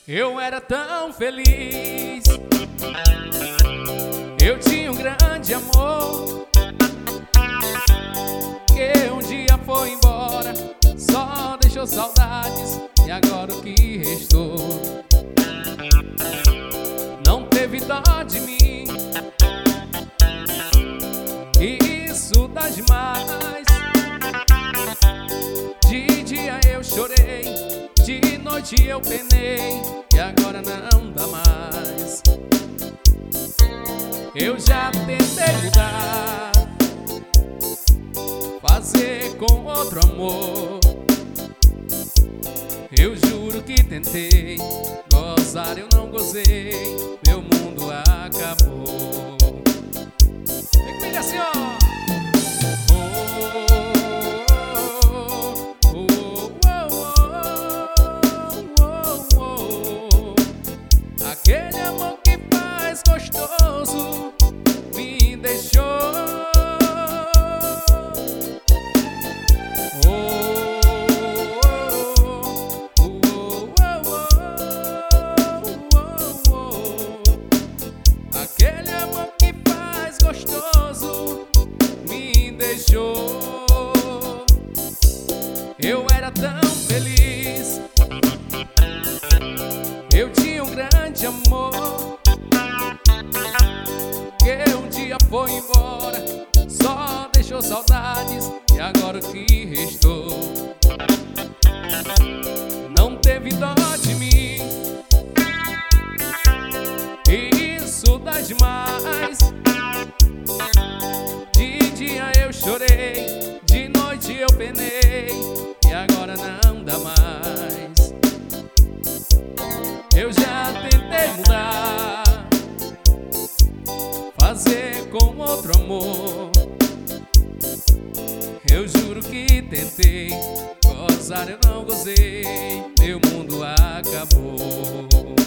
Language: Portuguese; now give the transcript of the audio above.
Eu era tão feliz, eu tinha um grande amor, que um dia foi embora, só deixou saudades, e agora o que restou? Não teve dó de mim, e isso dá demais. De dia eu chorei, de noite eu penei, e agora não dá mais. Eu já tentei mudar, fazer com outro amor. Eu juro que tentei, gozar eu não gozei, meu mundo acabou. Vem comigo assim, ó. Aquele amor que faz gostoso me deixou. Aquele amor que faz gostoso me deixou. Eu era tão feliz, eu tinha um grande amor, que um dia foi embora, só deixou saudades, e agora o que restou? Não teve dó de mim, e isso dá demais. De dia eu chorei, de noite eu penei, e agora não dá mais. Eu já tentei mudar, fazer com outro amor. Eu juro que tentei, gozar eu não gozei, meu mundo acabou.